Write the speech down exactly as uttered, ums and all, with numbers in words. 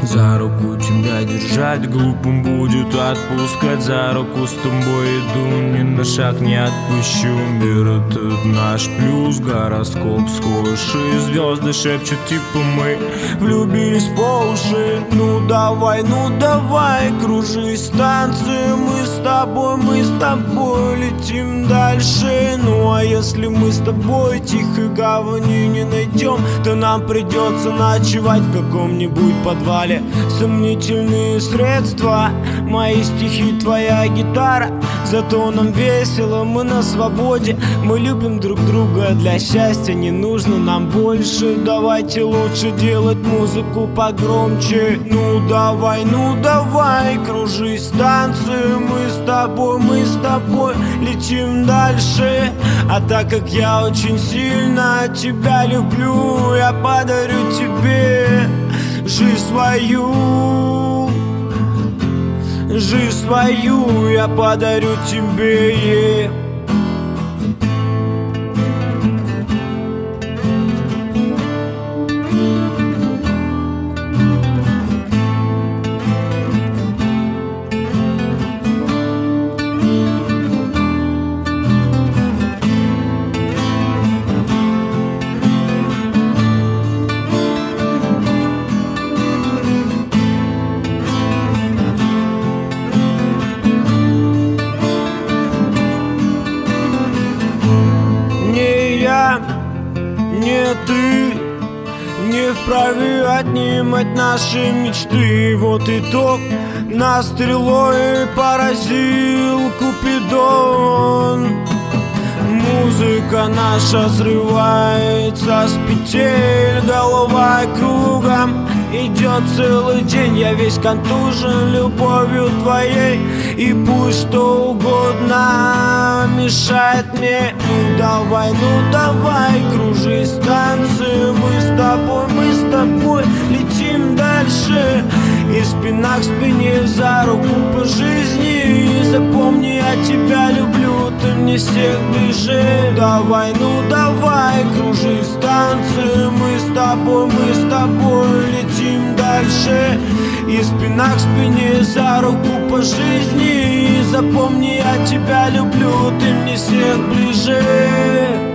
За руку тебя держать глупым будет отпускать. За руку с тобой иду, ни на шаг не отпущу. Мир этот наш плюс, гороскоп схожий. Звезды шепчут типа мы влюбились по уши. Ну давай, ну давай, кружись станции. Мы с тобой, мы с тобой летим дальше. Ну а если мы с тобой тихой гавани не найдем, то нам придется ночевать в каком-нибудь подвале. Сомнительные средства, мои стихи, твоя гитара. Зато нам весело, мы на свободе. Мы любим друг друга, для счастья не нужно нам больше. Давайте лучше делать музыку погромче. Ну давай, ну давай, кружись станции. Мы с тобой, мы с тобой летим дальше. А так как я очень сильно тебя люблю, я подарю тебе жизнь свою. Жизнь свою я подарю тебе. Не ты, не вправе отнимать наши мечты. Вот итог, нас стрелой поразил Купидон. Музыка наша срывается с петель, голова кругом идет целый день. Я весь контужен любовью твоей, и пусть что угодно мешает мне. Ну давай, ну давай, кружись станции. Мы с тобой, мы с тобой летим дальше. И спина к спине, за руку по жизни. И запомни, я тебя люблю, ты мне всех ближе. Давай, ну давай, кружись станции. Мы с тобой, мы с тобой летим дальше. И спина к спине, за руку по жизни. И запомни, я тебя люблю, ты мне всех ближе.